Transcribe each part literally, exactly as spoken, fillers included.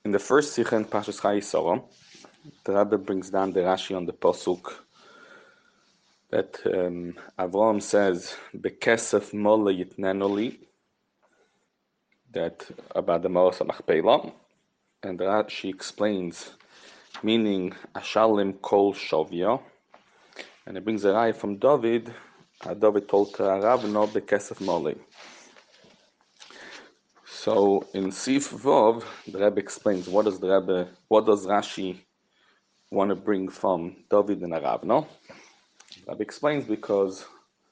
In the first Sikha in Pashas Chayei Sarah, the Rebbe brings down the Rashi on the Pasuk that um, Avraham says, "Bekesef mole yitnenoli," that about the Maros HaMachpelah, and Rashi explains, meaning Ashalim Kol Shovya, and it brings a raya from David. Uh, David told Arav, "No bekesef mole." So in Sif Vov, the Rebbe explains what does the Rebbe, what does Rashi want to bring from David and Aravno. The Rebbe explains because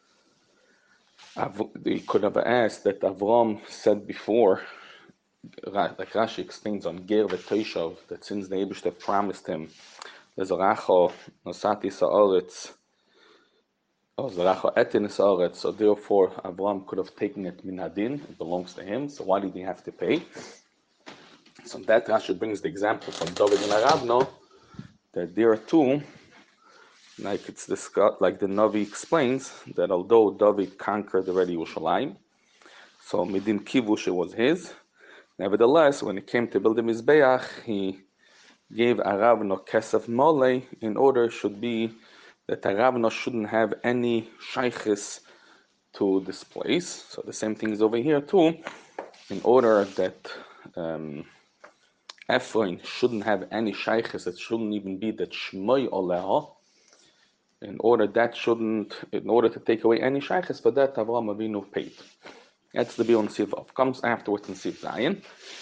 Av- they could have asked that Avram said before, like Rashi explains on Ger v'Toshav, that since the Eibishter promised him, Zeracho nosati sa'aretz, or Zeracho etin sa'aretz, so therefore Avram could have taken it min hadin, it belongs to him, so why did he have to pay? So that Rashi brings the example from David and Aravno, that there are two, like it's discussed, like the Navi explains, that although David conquered already Yerushalayim, so Midin Kivush was his, nevertheless, when it came to build the Mizbeach, he gave Aravno Kesef Mole in order should be that Aravno shouldn't have any shaykhis to this place. So the same thing is over here too, in order that um, Ephraim shouldn't have any shaykhis, it shouldn't even be that Shmoy Oleha. In order that shouldn't, in order to take away any shaykhis, for that Avraham Avinu paid. That's the Bion Sivav. Comes afterwards in Siv Zayin.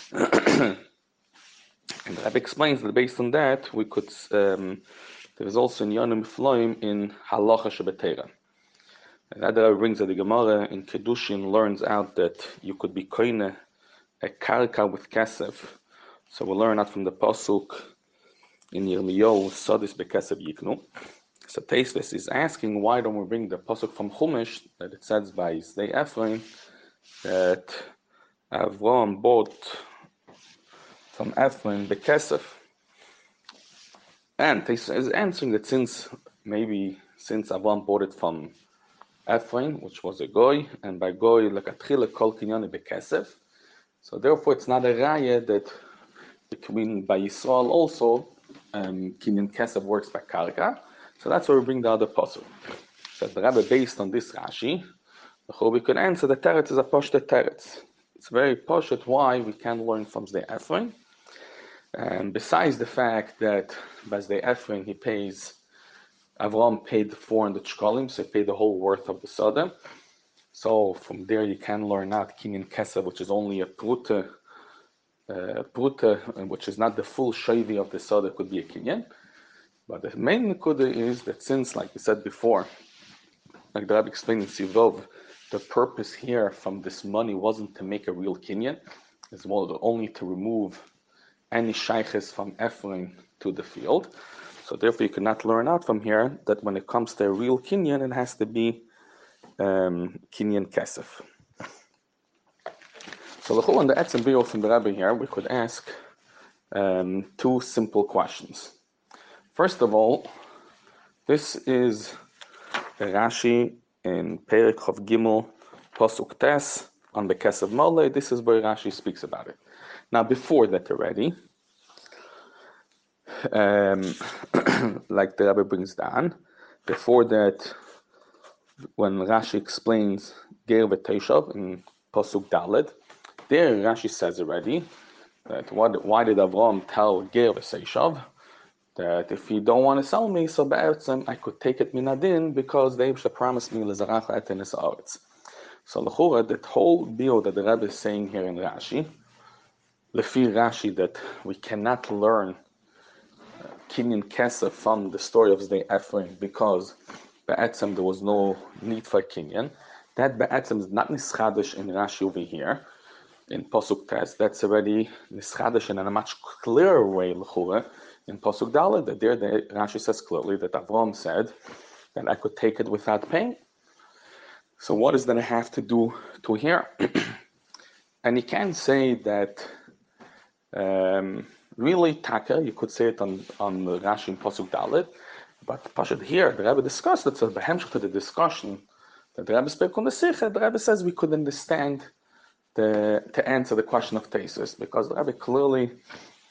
And the Rebbe explains that based on that, we could, um, there is also in Yonim Floim in Halacha Shebetera. And that Rebbe brings that the Gemara in Kedushin learns out that you could be koine a karka with kesef. So we learn that from the Pasuk in Yirmiyahu, Sodis Bekesef Yiknu. So Teisves is asking, why don't we bring the Pasuk from Chumash, that it says by Zdei Ephraim, that Avraham bought from Ephraim Bekesef. And Teisves is answering that since, maybe since Avraham bought it from Ephraim, which was a goy, and by goy, lekatchila kol kinyani Bekesef, so therefore it's not a raya that between by Yisrael also, um, kinyan Kesef works by Karka. So that's where we bring the other pasuk. So the Rebbe, based on this Rashi, we could answer that Teretz is a Poshtet Teretz. It's very Poshet why we can learn from Zdei Ephraim. And besides the fact that by Zdei Ephraim he pays, Avraham paid four hundred shkolim, so he paid the whole worth of the Sodom. So from there you can learn out Kinyan Kesef, which is only a Prute, uh, Prute, which is not the full Shavi of the Sodom, could be a Kinyan. But the main nekuda is that since, like we said before, like the Rebbe explained in Sivov, the purpose here from this money wasn't to make a real kinyan, as well only to remove any shaykhs from Ephraim to the field. So therefore you cannot learn out from here that when it comes to a real kinyan, it has to be um, kinyan kesef. So the in the Etzem Bio from the Rebbe here, we could ask um, two simple questions. First of all, this is the Rashi in Perek Chav Gimel Pasuk Tes on the Kesef Mole. This is where Rashi speaks about it. Now, before that already, um, like the Rebbe brings down, before that, when Rashi explains Ger v'Toshav in Pasuk Daled, there Rashi says already that what, why did Avraham tell Ger v'Toshav that if you don't want to sell me, so be'etzem, I could take it minadin because the Eibshter promised me l'zaracha etin esa'aretz. So l'chura, that whole deal that the Rebbe is saying here in Rashi, lefi Rashi, that we cannot learn uh, kinyan kesef from the story of Zdei Ephraim because be'etzem there was no need for kinyan. That be'etzem is not nischadish in Rashi over here in Pasuk Tes. That's already nischadish in a much clearer way l'chura. In Pasuk Dalet, that there the Rashi says clearly that Avraham said that I could take it without paying. So what is that I have to do to here? And you can say that um, really taka, you could say it on, on the Rashi in Pasuk Dalet, but Pasuk here, the Rebbe discussed it, so behemshach to the discussion that the Rebbe spoke on the Sikha, the Rebbe says we could understand the, to answer the question of Tesis, because the Rebbe clearly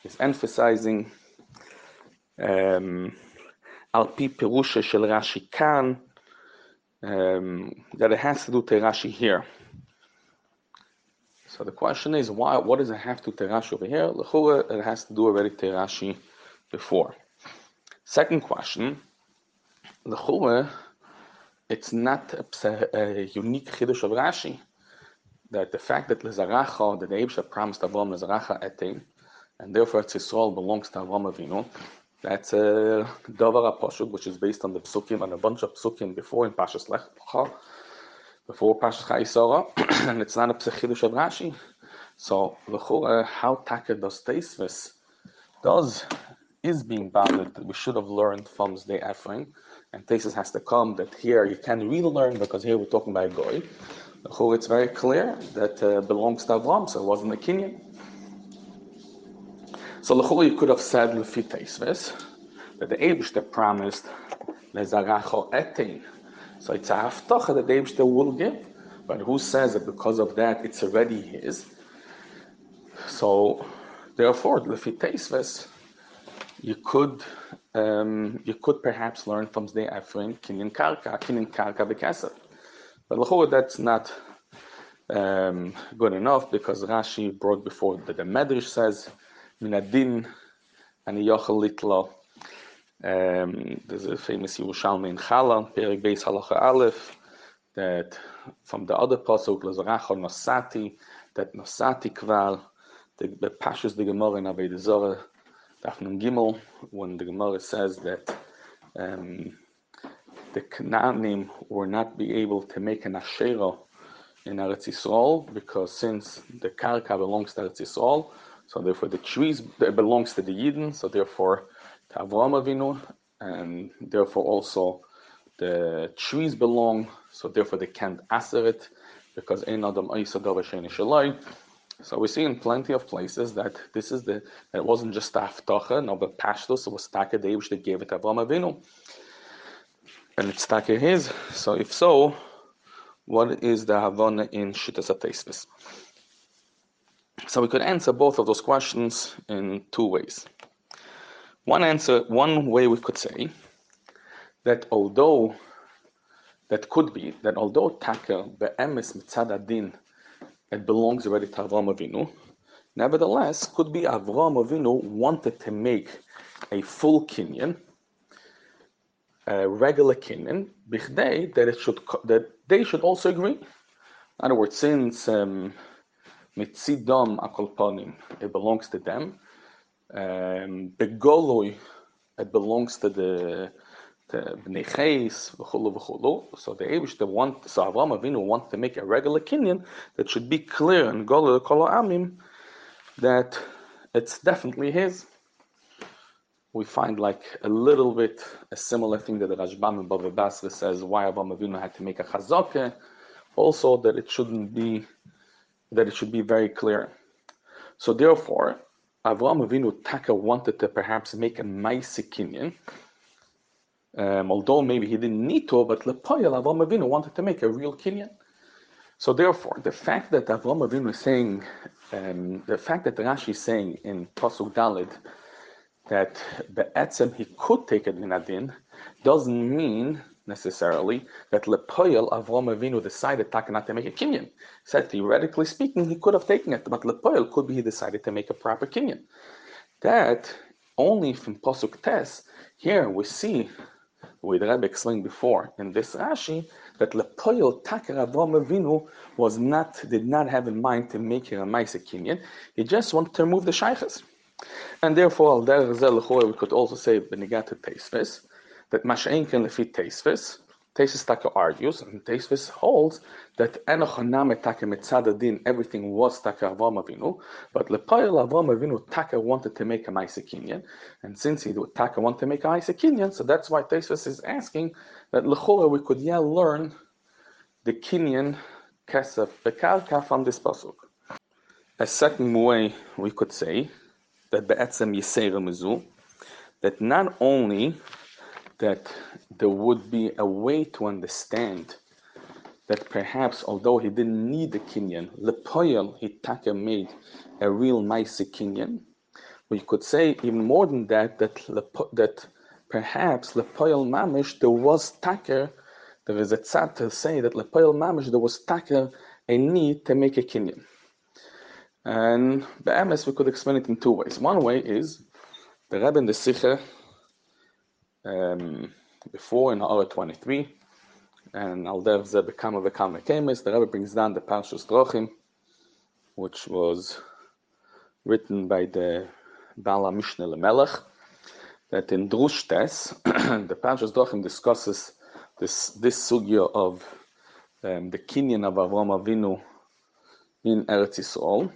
is emphasizing um, Al pi pirusha shel Rashi kan, um, that it has to do to Rashi here. So the question is, why? What does it have to do to Rashi over here? L'chura, it has to do already to Rashi before. Second question, l'chura, it's not a, a unique chiddush of Rashi, that the fact that Lezaracha, that the Eibusha promised Avram Lezaracha etein, and therefore Yisrael belongs to Avram Avinu, that's a Davar HaPoshut, which is based on the Psukim and a bunch of Psukim before in Pashas Lech Lecha, before Pashas Chayisara, and it's not a Psechiddush of Rashi. So, l'chura, how Taka does Teisvis does is being bounded that we should have learned from Zdei Ephraim, and Teisvis has to come that here you can't really learn because here we're talking about Goy. L'chura, it's very clear that uh, belongs to Avram, so it wasn't a Kinyan. So l'chura, you could have said Lefi Teisvis that the Eibishter promised Lezaracha etein. So it's a haftacha that the Eibishter will give, but who says that because of that it's already his? So therefore, Lefi Teisvis, you could um, you could perhaps learn from Zdei Ephraim Kinyan Karka, Kinyan Karka B'Kesef. But l'chura, that's not um, good enough because Rashi brought before that the Medrash says Minadin ani yochel litlo. Um, there's a famous Yerushalmi in Chala, Perek Beis Halacha Aleph, that from the other pasuk Lezaracha Nosati, that Nosati Kval, the, the Pashas the Gemara in Avodah Zarah, Daf Nun Gimel, when the Gemara says that um, the Canaanim will not be able to make an Asherah in Eretz Yisrael, because since the Karka belongs to Eretz Yisrael, so therefore the trees belongs to the Yidden, so therefore to Avraham Avinu, and therefore also the trees belong, so therefore they can't aser it, because Ein Adam Oisa Davar She'ein Shalai. So we see in plenty of places that this is the, that it wasn't just the Haftacha, no, but Pashtus, it was Taka the Eibush that gave it to Avraham Avinu, and it's Taka his. So if so, what is the Havana in Shittas HaTeisvis? So we could answer both of those questions in two ways. One answer, one way we could say that although that could be that although Taka be'emes mitzad adin, it belongs already to Avraham Avinu, nevertheless could be Avraham Avinu wanted to make a full kinyan, a regular kinyan, bichdei that it should that they should also agree. In other words, since um, mitzidam akol panim, it belongs to them. Um, Begoloi, it belongs to the Bnei Chais, v'chulu v'chulu. So the Eibishter want, so Avraham Avinu want to make a regular kinyan that should be clear in Goloi Kol Amim that it's definitely his. We find like a little bit a similar thing that the Rashbam in Bava Basra says why Avraham Avinu had to make a chazakah. Also that it shouldn't be that it should be very clear. So therefore, Avraham Avinu Taka wanted to perhaps make a Maisi Kinyan, um, although maybe he didn't need to, but Lepoyel Avraham Avinu wanted to make a real Kinyan. So therefore, the fact that Avraham Avinu is saying, um, the fact that Rashi is saying in Pasuk Daled that Be'etzem he could take it Minadin, doesn't mean necessarily that Lepoyel Avraham Avinu decided Taka not to make a Kinyan. He said theoretically speaking he could have taken it, but Lepoyel could be he decided to make a proper Kinyan. That only from Pasuk Tes, here we see, we the Rebbe explained before in this Rashi, that Lepoyel Taka Avraham Avinu was not, did not have in mind to make it a Maisa Kinyan. He just wanted to remove the Shaykhs. And therefore, al derech zeh l'chorah, we could also say b'nigat to Teisvis, that Masha'en can lefi Teisvis, Teisvis Taka argues, and Teisvis holds that enoch haname Taka mitzad adin, everything was Taka Avraham Avinu, but Lepoyel Avraham Avinu Taka wanted to make a Maisa Kinyan, and since he Taka wanted to make a Maisa Kinyan, so that's why Teisvis is asking that l'chorah we could yeah learn the Kinyan Kesef Bekarka from this pasuk. A second way we could say that be'etzem yisera mizu, that not only that there would be a way to understand that perhaps although he didn't need the kinyan, lepoyel he taka made a real nice kinyan, we could say even more than that, that, that perhaps Lepoil Mamish, there was taker, there is a tzad to say that Lepoil Mamish, there was taker, a need to make a kinyan. And be'emes, we could explain it in two ways. One way is, the Rebbe in the Sikha, um, before in Ha'ara twenty-three, and Al Derech Zeh Bekama Vekama Kemes, the Rebbe brings down the Parshas Drochim, which was written by the Bala Mishneh Lemelech, that in Drush Tes, the Parshas Drochim discusses this this sugya of um, the kinyan of Avraham Avinu in Eretz Yisrael,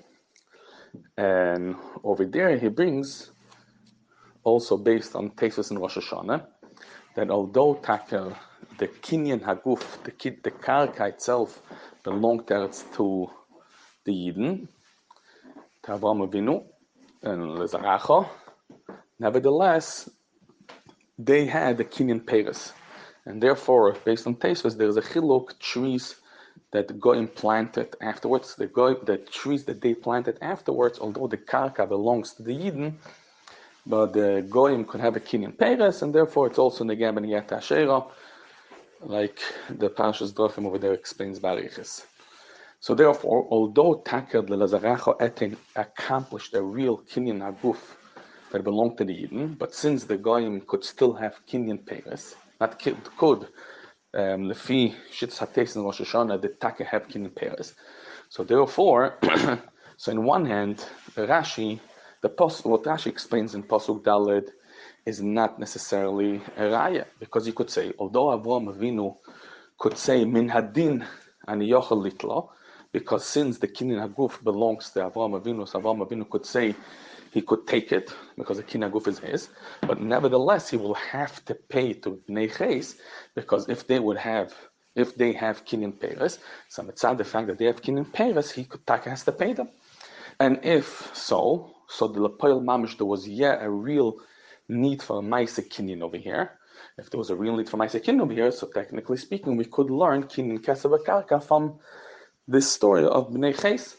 and over there he brings, also based on Tesis in Rosh Hashanah, that although Taker, the kinyan haguf, the kid, the karka itself, belonged to the Yidden, to Avraham Avinu and Lezaracha, nevertheless, they had the kinyan peiros, and therefore, based on Tesis, there is a chiluk trees that Goyim planted afterwards. The Goyim, the trees that they planted afterwards, although the karka belongs to the Yidden, but the Goyim could have a kinyan peiros, and therefore it's also negeh b'niyat ha'ashera, like the Parshas Drochim over there explains Bariches. So therefore, although Taker Lezaracha Etin accomplished a real kinyan haguf that belonged to the Yidden, but since the Goyim could still have kinyan peiros, not could, could um, lefi shitz hateis in Rosh Hashanah, the Taker have kinyan peiros. So therefore, so in one hand, Rashi, the post, what Rashi explains in Pasuk Daled is not necessarily a raya, because you could say, although Avraham Avinu could say min hadin ani yochel litlo, because since the kinyan haguf belongs to Avraham Avinu, so Avraham Avinu could say he could take it because the kinyan haguf is his, but nevertheless he will have to pay to Bnei Ches, because if they would have, if they have kinyan peiros, so mitzad the fact that they have kinyan peiros, he could Taka has to pay them. And if so, so the Lepoil Mamish, there was yeah a real need for a Maisa Kinyan over here. If there was a real need for Maisa Kinyan over here, so technically speaking, we could learn Kinyan Kesef Karka from this story of Bnei Ches.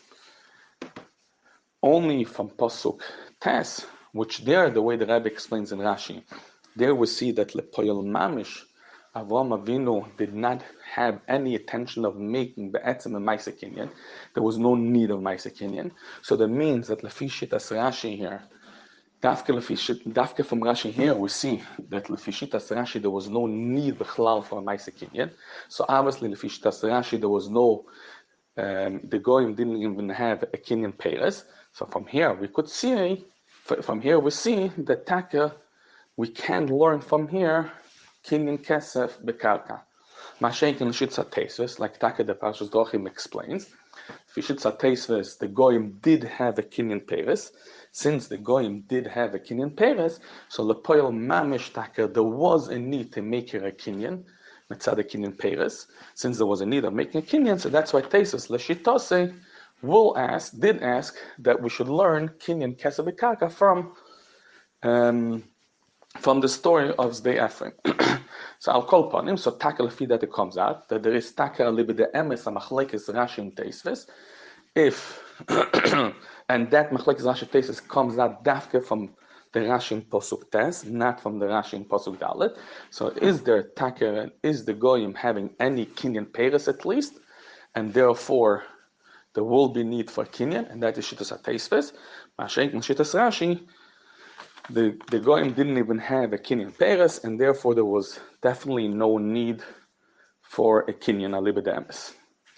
Only from Pasuk Tes, which there, the way the Rebbe explains in Rashi, there we see that Lepoil Mamish, Avraham Avinu did not have any intention of making Be'etzim a Maisa Kinyan. There was no need of Maisa Kinyan. So that means that Lefi Shitas Rashi here, Dafke from Rashi here, we see that Lefi Shitas Rashi, there was no need Bechlal for a Maisa Kinyan. So obviously Lefi Shitas Rashi, there was no, um, the Goyim didn't even have a Kinyan peiros. So from here we could see, from here we see that Taka, we can learn from here Kinyan Kesef Bekarka. Mashenk in Shitza Teisves, like Taka the Parshas Drochim explains, Shitza Teisves, the Goyim did have a Kinyan peiros. Since the Goyim did have a Kinyan peiros, so Lepoil Mamish Taka, there was a need to make her a Kinyan, Mitzad a Kinyan peiros. Since there was a need of making a Kinyan, so that's why Teisves, Leshitose, will ask, did ask, that we should learn Kinyan Kesef Bekarka from um, from the story of Zdei Ephraim. So I'll call upon him. So Taka lefi that it comes out that there is Taka libe the emes a machlekes Rashi and Teisves. If and that machlekes Rashi Teisves comes out dafke from the Rashi in Pasuk Tes, not from the Rashi in Pasuk Dalet. So is there Taka and is the Goyim having any Kinyan peiros at least, and therefore there will be need for Kinyan, and that is Shittas HaTeisves. Mashenk and Shittas Rashi, The, the Goyim didn't even have a Kinyan peiros, and therefore there was definitely no need for a Kinyan aliba demis.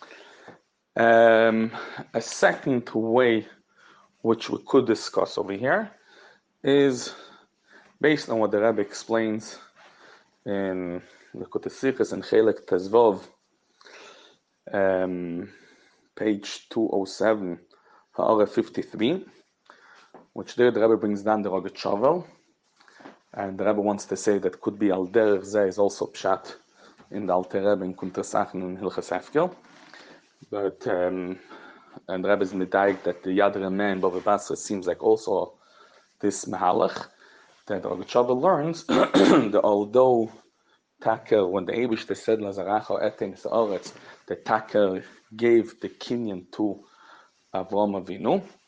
Um, a second way which we could discuss over here is based on what the Rebbe explains in Likutei Sichos and Chelek Tezvov, um, page two oh seven, Ha'ara fifty-three, which there the Rebbe brings down the Rogat Shovel, and the Rebbe wants to say that could be Al Derech Zeh is also pshat in the Alter Rebbe in Kuntres Achen and Hilchas Hefker, but um, and the Rebbe is medayik that the Yad Rameh in Bava Basra seems like also this Mahalach that the Rogat Shovel learns that although Taka, when the Eibishter said Lazaracha etin Sa'aretz, the Taka gave the Kinyan to Avraham Avinu,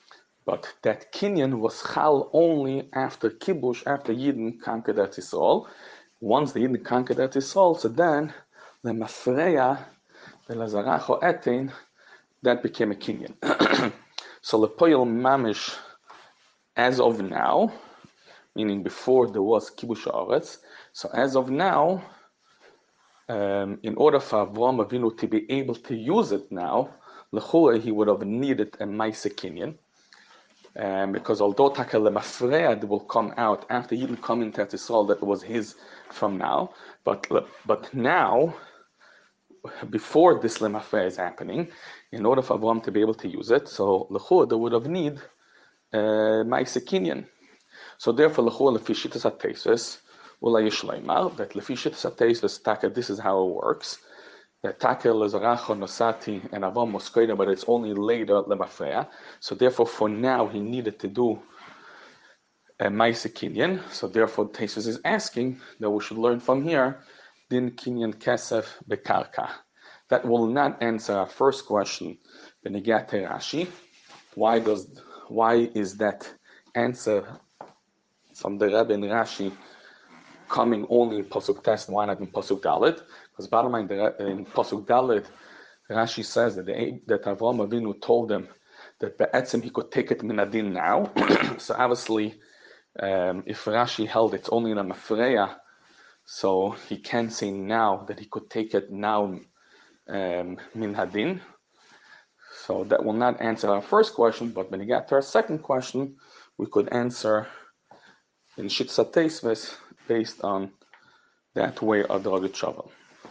But that kinyan was chal only after kibush, after Yidden conquered Eretz Yisrael. Once the Yidden conquered Eretz Yisrael, so then the mafreya, the lazaracho etin, that became a kinyan. So lepoyel mamish, as of now, meaning before there was kibush haaretz. So as of now, um, in order for Avraham Avinu to be able to use it now, l'chura he would have needed a ma'aseh kinyan. Um, because although Taka Lemafread will come out after he will come into Eretz Yisrael, that was his from now, but but now, before this Lemafread is happening, in order for Avram to be able to use it, so L'chur they would have need uh, ma'aseh kinyan. So therefore, L'chur lefi shittas haTeisos, ulay yishleimar, that lefi shittas haTeisos, Taka, this is how it works. That Taka lezaracho nosati and Avram was greater, but it's only later Lemafread. So therefore, for now, he needed to do a ma'aseh kinyan. So therefore, Taisus is asking that we should learn from here, din kinyan kesef bekarka. That will not answer our first question, b'negat Rashi. Why does why is that answer from the Rebbe and Rashi coming only in Pasuk Tes, why not in Pasuk Dalet? Because bottom line, in Pasuk Dalet, Rashi says that the, that Avraham Avinu told them that be'etzem he could take it minadin now. So obviously, um, if Rashi held it's only in a mafreya, so he can say now that he could take it now um, min hadin. So that will not answer our first question, but when we get to our second question, we could answer in Shittas HaTeisos based on that way of the Rogat Shovel.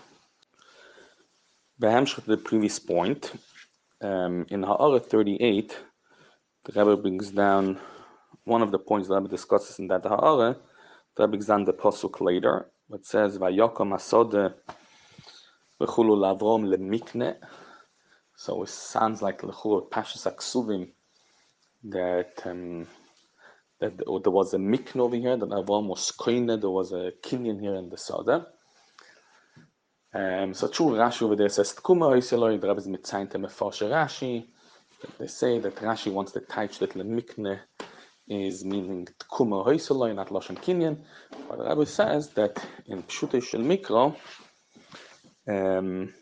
Behemshech the previous point, um, in Ha'ara thirty-eight, the Rebbe brings down one of the points the Rebbe discusses in that Ha'ara. The Rebbe brings down the Pasuk later, it says, Vayokom Asode V'chulu Lavrom Lemikne. So it sounds like L'chur Pashas Aksuvim that um, that there was a mikne over here, that Avram was koine, there was a kinyan here in the Soda. Um, so true, Rashi over there says Tkuma Oiseloi, the Rebbe is mitzayin to Mefarshe Rashi. They say that Rashi wants to touch that Lemikne is meaning Tkuma Oiseloi, not Lashon Kinyan. But the Rebbe says that in Pshutei Shel Mikro, um,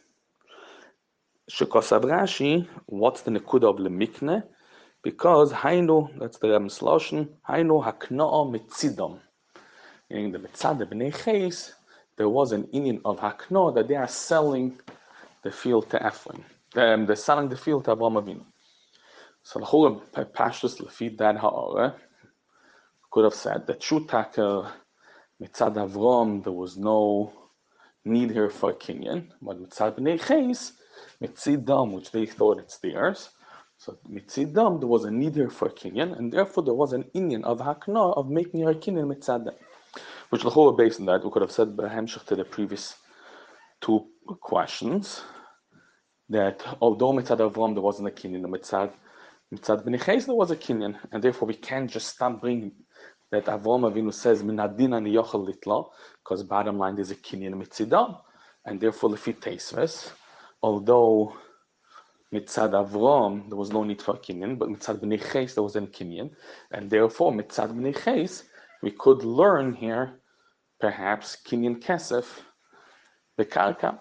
Shekosav Rashi, what's the nekuda of Lemikne? Because Hainu, that's the Rebbe's Lashon, Hainu Haknoa Mitzidom. In the Mitzad B'nei Ches, there was an inyan of Haknoa that they are selling the field to Ephraim. Um, they're selling the field to Avraham Avinu. So the whole Pashtus Lefid that Ha'ara could have said that Shutaka Mitzad Avram, there was no need here for a kinyan, but Mitzad B'nei Ches, Mitzidam, which they thought it's theirs. So Mitzidam, there was a need here for a kinyan, and therefore there was an inyan of Hakna of making a kinyan Mitzad. Which the whole based on that, we could have said Behemshech to the previous two questions, that although Mitzad Avram there wasn't a kinyan, Mitzad Mitzad B'nei Ches there was a kinyan, and therefore we can't just stop bringing that Avram Avinu says Minadin ani yochel litla, because bottom line there's a kinyan Mitzidam, and therefore lefi Teisves, although Mitzad Avram there was no need for a kinyan, but Mitzad B'nei Ches there was a kinyan, and therefore Mitzad B'nei Ches we could learn here perhaps kinyan kesef bekarka.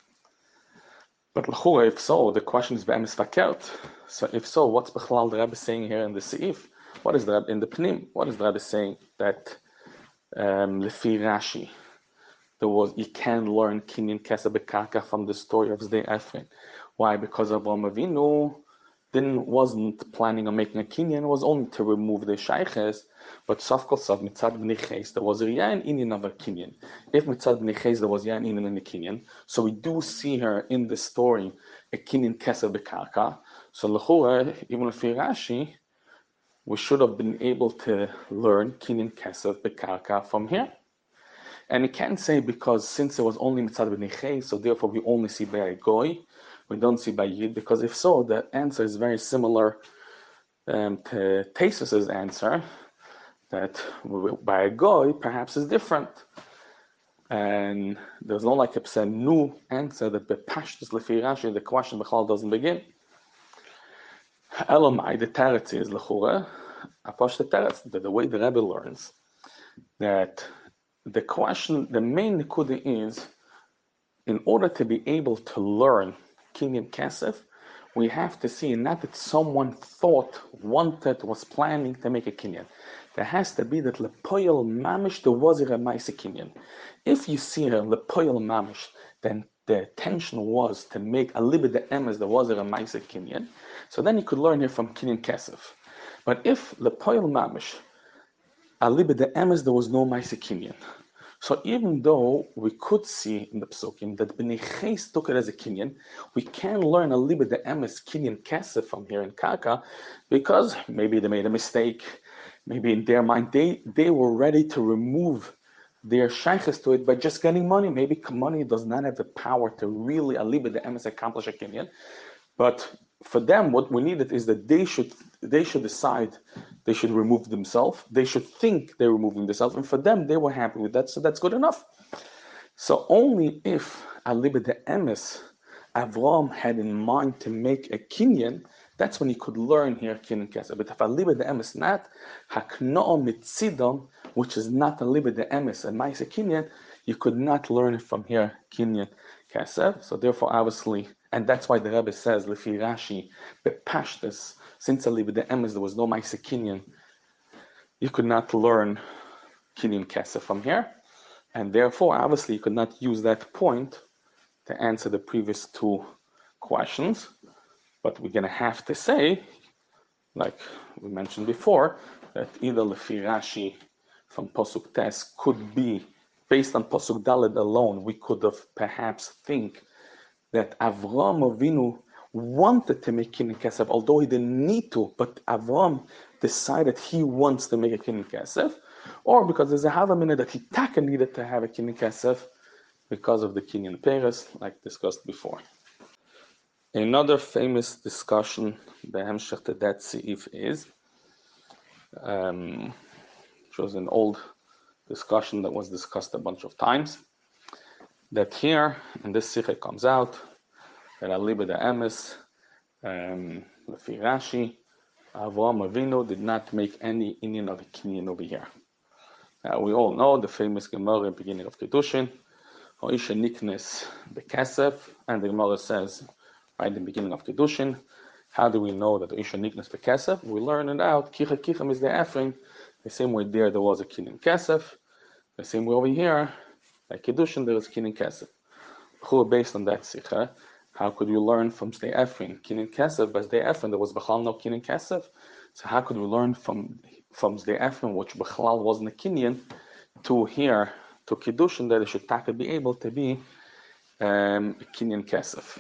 But l'chura, if so, the question is be'emes fakert. So if so, what's Bechlal the Rebbe saying here in the Seif? What is the Rebbe in the Pnim? What is the Rebbe saying that um, lefi Rashi there was you can learn kinyan kesef bekarka from the story of Zdei Ephraim? Why? Because Avraham Avinu didn't wasn't planning on making a kinyan; was only to remove the shayches. But Safkol Sav Mitzad B'nei Ches, there was a Riyan Inyan of a kinyan. If Mitzad B'nei Ches there was Riyan Inyan in the kinyan, so we do see her in the story a kinyan Keser B'karka. So l'chura, even if Rashi, we should have been able to learn kinyan Keser B'karka from here. And you can't say because since it was only Mitzad B'nei Ches, so therefore we only see by Goy, we don't see by Yid, because if so, the answer is very similar um, to Teisus' answer, that by a goy perhaps is different, and there's no like a new answer that the pashtus lefi Rashi the question Bechal doesn't begin. Elamai, the teretz is l'chura, aposh the teretz, the, the way the Rebbe learns that the question, the main nekuda is, in order to be able to learn Kinyan Kesef, we have to see not that someone thought, wanted, was planning to make a Kinyan. There has to be that lepoyel mamish there was a Maisa Kinyan. If you see a lepoyel mamish, then the intention was to make a libid the emes there was a Maisa Kinyan. So then you could learn here from Kinyan Kesef. But if lepoyel mamish, a libid the emes there was no Maisa Kinyan. So even though we could see in the Psukim that Bnei Ches took it as a Kinyan, we can learn a little bit the emes Kinyan Kesef from here in Kaka, because maybe they made a mistake, maybe in their mind they, they were ready to remove their shaykhs to it by just getting money. Maybe money does not have the power to really a little bit the emes accomplish a Kinyan. But for them, what we needed is that they should they should decide they should remove themselves. They should think they're removing themselves, and for them, they were happy with that. So that's good enough. So only if Alibed the Emes Avram had in mind to make a Kinyan, that's when he could learn here Kinyan Kesef. But if Alibed the Emes not Haknoa Mitzidom, which is not Alibed the Emes and Maisa Kinyan, you could not learn from here Kinyan Kesef. So therefore, obviously. And that's why the Rebbe says, Lefi Rashi, Bepashtas, since Alibed the Emes, there was no Maisa Kinyan, you could not learn Kinyan Kesef from here. And therefore, obviously, you could not use that point to answer the previous two questions. But we're going to have to say, like we mentioned before, that either Lefi Rashi from Posuk Tes could be, based on Posuk Daled alone, we could have perhaps think that Avram Avinu wanted to make Kinyan Kesef, although he didn't need to, but Avram decided he wants to make a Kinyan Kesef, or because there's a Havamina that he taka needed to have a Kinyan Kesef because of the Kinyan Peres, like discussed before. Another famous discussion, Behemshech to that Seif is, um, which was an old discussion that was discussed a bunch of times, that here, in this Sikha comes out, that Alibed the Emes, um, Lefi Rashi, Avraham Avinu did not make any Indian of a Kinyan over here. Uh, we all know the famous Gemara in the beginning of Kedushin, Hoisha Niknes Bekesef, and the Gemara says, right in the beginning of Kedushin, how do we know that Hoisha Niknes Bekesef? We learn it out, Kicha Kichem is the Ephraim, the same way there there was a Kinyan Kesef, the same way over here, like Kedushin there is Kinyan Kesef. Who based on that Sikha, how could you learn from Sdei Ephraim Kinyan Kesef? But Sdei Ephraim there was Bechal no Kinyan Kesef. So how could we learn from from Sdei Ephraim, which Bechal wasn't a Kinyan, to here to Kiddushin that it should taka be able to be um, Kinyan Kesef?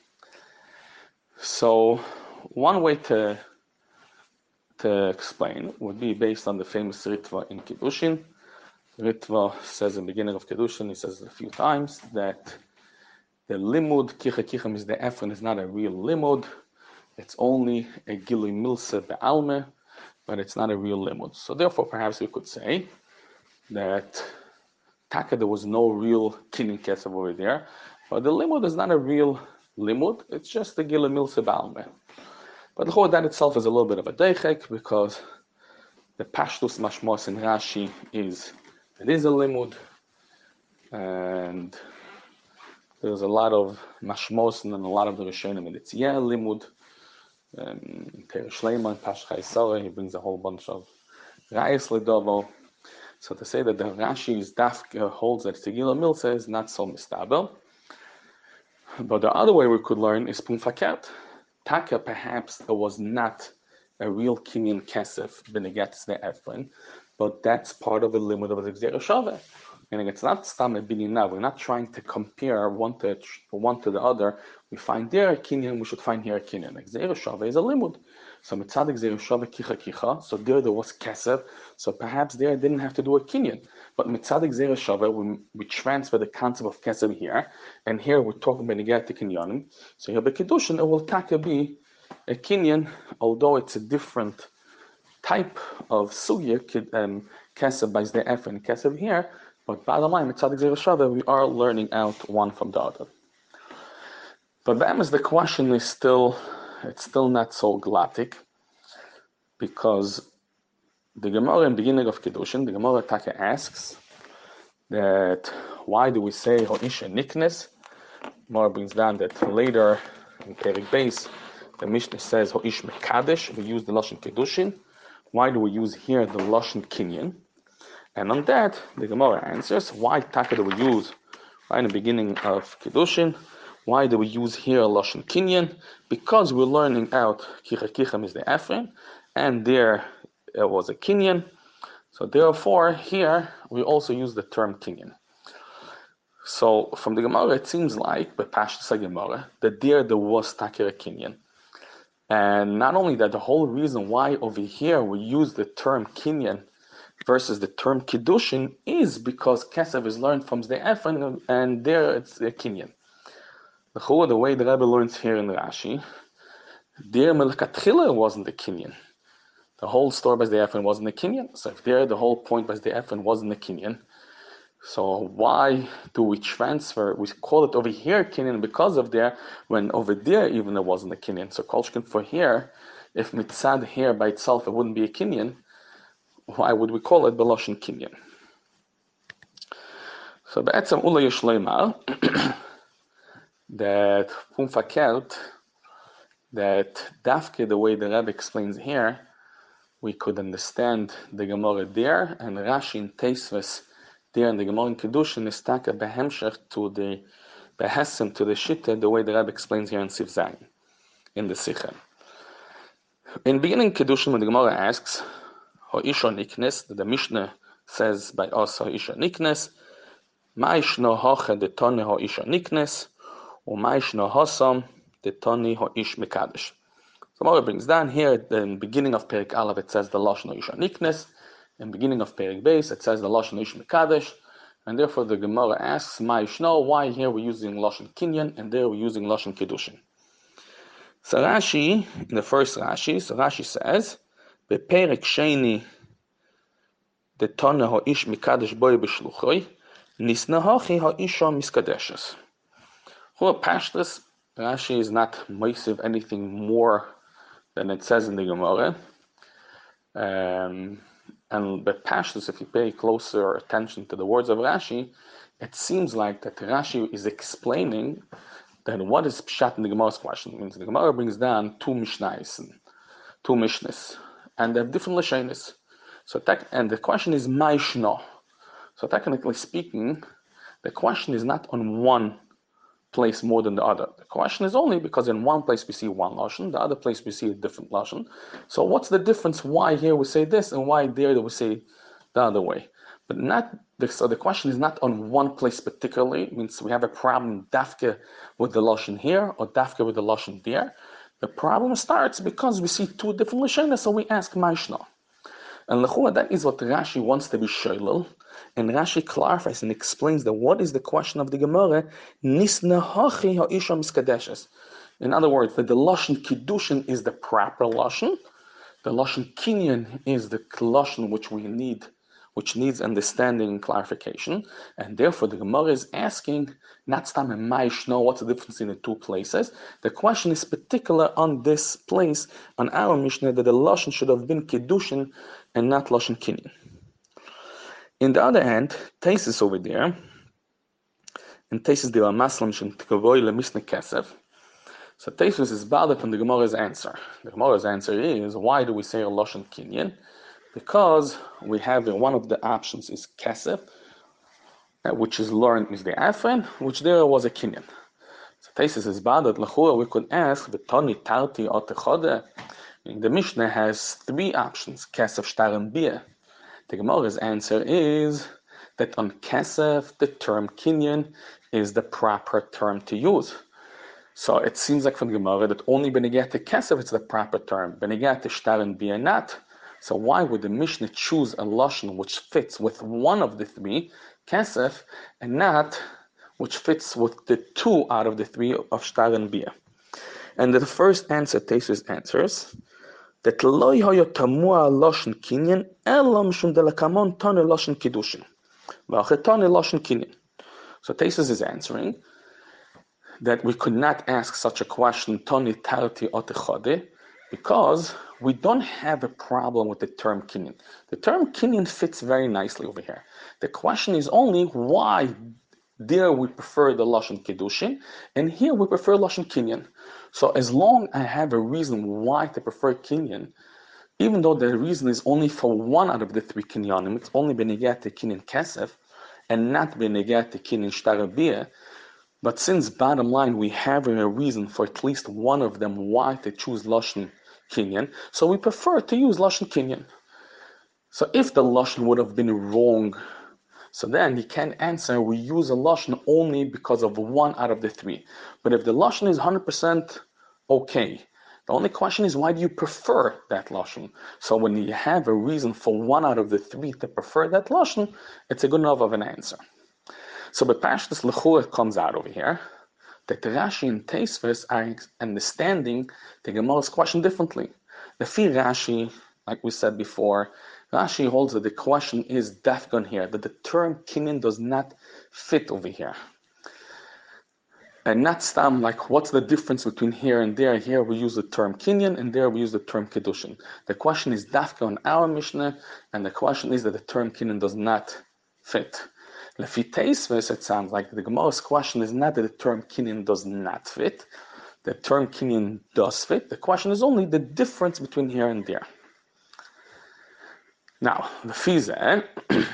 So one way to to explain would be based on the famous Ritva in Kiddushin. Ritva says in the beginning of Kiddushin, he says a few times that the limud kicha kichem is the Ephraim is not a real limud. It's only a gilui milse be'alme, but it's not a real limud. So therefore, perhaps we could say that taka there was no real Kinyan Kesef over there, but the limud is not a real limud. It's just a gilui milse be'alme. But the whole that itself is a little bit of a deichek because the pashtus mashmos in Rashi is it is a limud, and there's a lot of mashmos and a lot of the Rishonim in it's yeah limud. Um, Ter Shleiman Pashchai Sarah, he brings a whole bunch of Rayas Ledovo. So to say that the Rashi's Dafka holds that Tegila Milsa is not so mistabel. But the other way we could learn is Pumfaket. Taka perhaps there was not a real Kinyan Kesef Benegat the Ephraim, but that's part of the limit of the Gzera Shaveh. And it's not Stam Binina. We're not trying to compare one to one to the other. We find there a Kinyan, we should find here a Kinyan. Gzera Shaveh is a limud. So Mitzadik Gzera Shaveh Kicha Kicha. So there there was Kesef. So perhaps there I didn't have to do a Kinyan. But Mitzadik Gzera Shaveh, we, we transfer the concept of Kesef here. And here we're talking about Negatik Kinyanim. So here by Kiddushin, it will taka be a Kinyan, although it's a different type of Sugya, um, Kesef by the F and Kesef here. But bottom line, Mitzadik Gzera Shaveh, we are learning out one from the other. But the the question is still it's still not so glottic, because the Gemara in the beginning of Kiddushin, the Gemara Taka asks that why do we say Ho'isha Niknes? Gemara brings down that later in Perek Beis, the Mishnah says Ho'ish Mekadesh, we use the Lashon Kiddushin. Why do we use here the Lashon Kinyan? And on that, the Gemara answers, why Taka do we use, right in the beginning of Kiddushin, why do we use here Lashon Kinyan? Because we're learning out Kicha Kichem is the Ephraim, and there it was a Kinyan. So therefore, here we also use the term Kinyan. So from the Gemara, it seems like, by Pashtus Gemara, that there there was Taka a Kinyan. And not only that, the whole reason why over here we use the term Kinyan versus the term Kiddushin is because Kesef is learned from the Ephraim, and there it's a Kinyan. The, the way the Rebbe learns here in Rashi, there Melchatchila wasn't the Kinyan. The whole story by the Ephraim wasn't the Kinyan. So if there the whole point by the Ephraim wasn't the Kinyan, so why do we transfer, we call it over here Kinyan because of there, when over there even there wasn't a Kinyan. So Kolshkin for here, if Mitzad here by itself it wouldn't be a Kinyan, why would we call it Beloshin Kinyan? So Be'etzem Ula Yesh Leimar, that Pumfakert, that Dafke, the way the Rebbe explains here, we could understand the Gemara there, and Rashi in Teisves there in the Gemara in Kiddushin is taka behemshech to the behesem to the Shitta, the way the Rebbe explains here in Sif Zayin, in the Sicha. In beginning Kiddushin, when the Gemara asks, Ho'isha Niknes, the Mishnah says by us Ho'isha Niknes, Ma'ishno hoche de tone Ho'isha Niknes, or Ma'ishno hosam de tone Ho'ish Mekadesh. So Gemara brings down here at the beginning of Perek Aleph, it says the Lashon Ho'isha Niknes. In the beginning of Perek Beis, it says the Lashon Ho'ish Mekadesh, and therefore the Gemara asks, Ma'ishno, why here we're using Lashon Kinyan, and there we're using Lashon Kiddushin. So Rashi, in the first Rashi, so Rashi says, Beperek Sheni de Tone Ho'ish Mekadesh Boi B'Shluchoi, Nisna Hochi Ho'isha Miskadeshes. For Pashtus, Rashi is not moisiv anything more than it says in the Gemara. Um, and but Pashtus, if you pay closer attention to the words of Rashi, it seems like that Rashi is explaining that what is Pshat in the Gemara's question. It means the Gemara brings down two Mishnais and two Mishnas, and they have different Lashonis. So tech, and the question is Ma'ishno. So technically speaking, the question is not on one place more than the other. The question is only because in one place we see one Lashon, the other place we see a different Lashon. So what's the difference why here we say this and why there we say the other way? But not the, so the question is not on one place particularly. It means we have a problem dafke with the Lashon here or dafke with the Lashon there. The problem starts because we see two different Lashonos, so we ask Ma'ishno. And Lechua, that is what Rashi wants to be shoylel. And Rashi clarifies and explains that what is the question of the Gemara? Nisna hachi ha'isha miskadeshes. In other words, that the Lashon Kiddushin is the proper Lashon. The Lashon Kinyan is the Lashon which we need, which needs understanding and clarification. And therefore the Gemara is asking, not stam and ma'ishno, what's the difference in the two places? The question is particular on this place, on our Mishnah, that the Lashon should have been Kiddushin and not Lashon Kinyan. In the other hand, Taisis over there, and Taisis de la Maslam shem tkavoy le misne kesef. So Taisis is bothered on the Gemara's answer. The Gemara's answer is, why do we say a Lashon Kinyan? Because we have uh, one of the options is kesef, uh, which is learned with the Afren, which there was a Kinyan. So Taisis is bothered. L'chua, we could ask the Tani Tarti or Techode. The Mishnah has three options: kesef, shtar, and bia. The Gemara's answer is that on kesef, the term Kinyan is the proper term to use. So it seems like from the Gemara that only benegat to kesef it's the proper term, benegat to shtar and bia not. So why would the Mishnah choose a Lashon which fits with one of the three, kesef, and not which fits with the two out of the three of shtar and bia? And the first answer, Taisus answers, that loy hoyo tamua Lashon Kinyan elam shum delakamon tane Lashon Kiddushin. V'achetane Lashon Kinyan. So Taisus is answering that we could not ask such a question, Toni Tarti Otechode, because we don't have a problem with the term Kinyan. The term Kinyan fits very nicely over here. The question is only why there we prefer the Lashon Kedushin, and here we prefer Lashon Kinyan. So as long as I have a reason why to prefer Kinyan, even though the reason is only for one out of the three Kinyanim, it's only Benegat to Kinyan Kesef, and not Benegat to Kinyan Shtarabiyah, but since bottom line we have a reason for at least one of them why to choose Lashon Kinyan, so we prefer to use Lashon Kinyan. So if the Lashon would have been wrong, so then he can answer, we use a Lashon only because of one out of the three. But if the Lashon is one hundred percent okay, the only question is, why do you prefer that Lashon? So when you have a reason for one out of the three to prefer that Lashon, it's a good enough of an answer. So but Pashtus L'chura comes out over here, that Rashi and Tosfos are understanding the Gemara's question differently. The Fi Rashi, like we said before, Rashi holds that the question is dafgon here, that the term Kinyan does not fit over here. And not stam, like what's the difference between here and there? Here we use the term Kinyan, and there we use the term Kedushin. The question is dafka on our Mishnah, and the question is that the term Kinyan does not fit. Lefi Tosfos, it sounds like the Gemara's question is not that the term Kinyan does not fit. The term Kinyan does fit. The question is only the difference between here and there. Now, the Fizeh,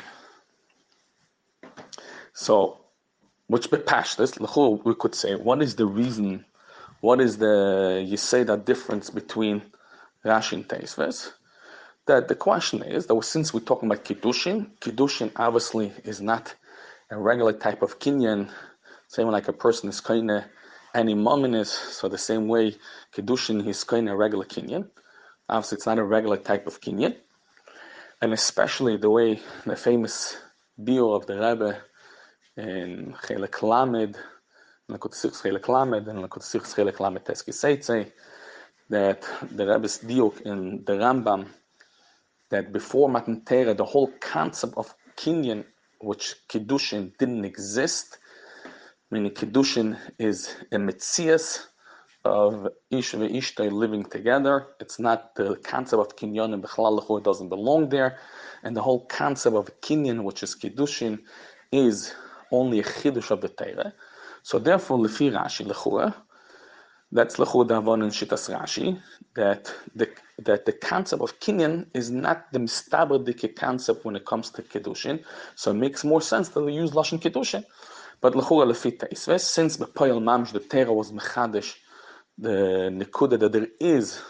so, which bepashtus, we could say, what is the reason, what is the, you say that difference between Rashi and Tosfos? That the question is, that since we're talking about Kiddushin, Kiddushin obviously is not a regular type of Kinyan, same like a person is kind of any moment is, so the same way Kiddushin is kind of a regular Kinyan. Obviously it's not a regular type of Kinyan. And especially the way the famous bio of the Rebbe in Chelek Lamed, Lakut Six Chelek Lamed, and Lakut Six Chelek Lamed Teski Seitze, that the Rebbe's diuk in the Rambam, that before Matan Torah, the whole concept of Kinyan, which Kiddushin didn't exist, meaning Kiddushin is a metzias of Ish ve'Ishtay living together. It's not the concept of Kinyan and Bechlal L'chur doesn't belong there. And the whole concept of Kinyan, which is Kiddushin, is only a Chiddush of the Torah. So therefore, Lefi Rashi L'chur, that's L'chur Davon and Shitas Rashi, that the that the concept of Kinyan is not the Mistabrdik concept when it comes to Kiddushin. So it makes more sense that we use Lashon Kiddushin. But L'chur Lefi Tosfos, since B'Poel Mamsh the Torah was Mechadesh, the nekuda that there is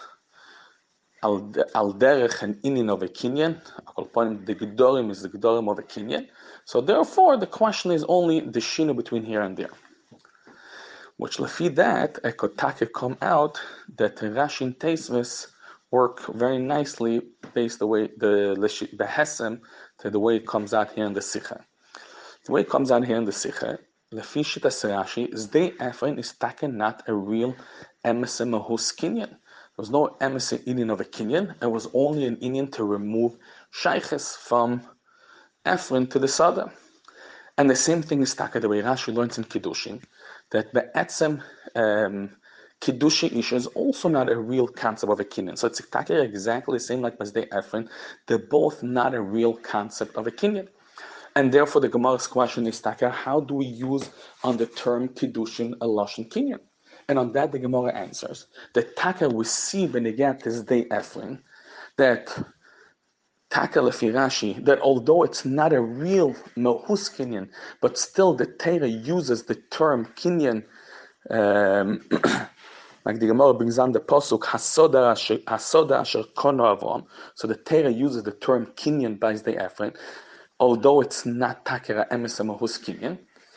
al derech and inyan of a Kinyan, the gedorim is the gedorim of a Kinyan. So therefore, the question is only the shina between here and there. Which lefi that a could come out that Rashi and Tosfos work very nicely based the way the behesem to the way it comes out here in the Sikha. The way it comes out here in the Sikha, lefi shitas Rashi is they Ephraim is taken not a real emes mahus Kinyan. There was no emes inyan of a Kinyan. It was only an inyan to remove shayches from Ephraim to the Sada. And the same thing is taka the way Rashi learns in Kiddushin, that the etzem um, Kiddushin issue is also not a real concept of a Kinyan. So it's taka exactly the same like Masdei Ephraim. They're both not a real concept of a Kinyan. And therefore the Gemara's question is taka, how do we use on the term Kiddushin a Lashon Kinyan? And on that the Gemara answers that taka we see benegat is Dei Ephraim, that taka lefi Rashi, that although it's not a real Mohus Kinyan, but still the Torah uses the term Kinyan, um, like the Gemara brings on the Pasuk, Hasoda Asher Kono Avram. So the Torah uses the term Kinyan by Dei Ephraim, although it's not taka emes Mohus Kinyan,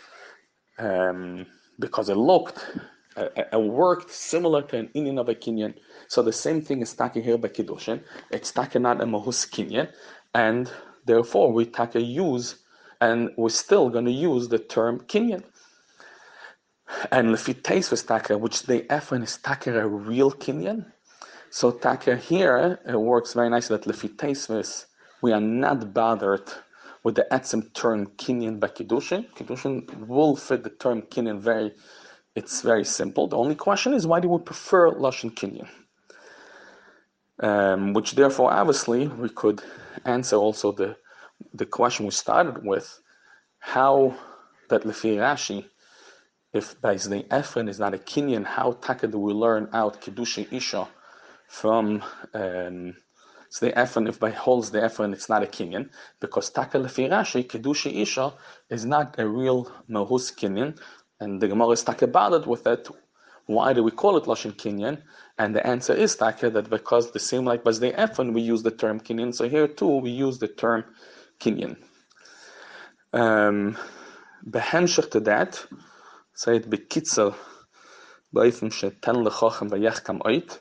um, because it looked, uh, it worked similar to an inyan of a Kinyan. So the same thing is taka here by Kiddushin. It's taka not a Mohus Kinyan, and therefore we taka use, and we're still going to use the term Kinyan. And lefi Tosfos taka, which they Ephraim is taka a real Kinyan. So taka here, it works very nicely that lefi Tosfos, we are not bothered with the etzem term Kinyan by Kiddushin. Kiddushin will fit the term Kinyan very it's very simple. The only question is, why do we prefer Lashon Kinyan? Um, which therefore, obviously, we could answer also the the question we started with, how that Lefi Rashi, if Baizlei Ephron is not a Kinyan, how taka do we learn out Kedusha Isha from um, Zdei Ephron, if by holds the Ephron it's not a Kinyan, because taka Lefi Rashi, Kedusha Isha is not a real Mahus Kinyan, and the Gemara is taka about it with that. Why do we call it Lashon Kinyan? And the answer is taka that because the same like Bazdei Ephron, we use the term Kinyan, so here too we use the term Kinyan. Um, Behemshech to that, say it bekitzel, ba'ifim shetan lechochem vayechkam oit.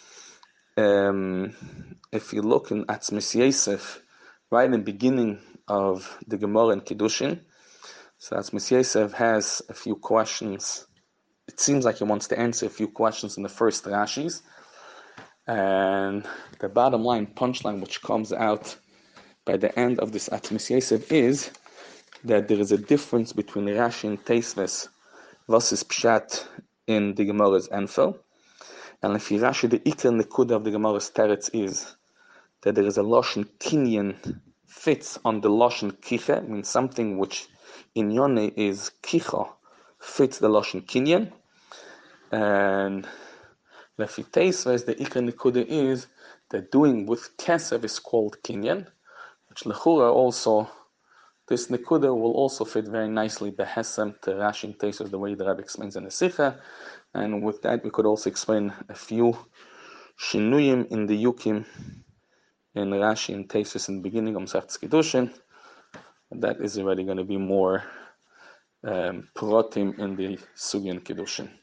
If you look in Atzmis Yosef, right in the beginning of the Gemara in Kiddushin, so Atzmis Yosef has a few questions. It seems like he wants to answer a few questions in the first Rashis. And the bottom line, punchline, which comes out by the end of this Atzmis Yosef is that there is a difference between Rashi and Tosfos versus Pshat in the Gemara's Enfel. And if you Rashi, the Ikar Nekuda of the Gemara's Teretz is that there is a Lashon Kinyan fits on the Lashon Kicha, means something which in Yone is Kicha, fits the Lashon Kinyan. And Lefi Tosfos, the Ikar Nekuda is that doing with Kesef is called Kinyan, which Lechura also, this Nekuda will also fit very nicely Behesem to Rashi and Tosfos, the way the Rebbe explains in the Sikha. And with that, we could also explain a few Shinuyim in the Yukim in Rashi and Tosfos in the beginning of Masechtas Kiddushin. That is already going to be more um, Protim in the Sugyan Kiddushin.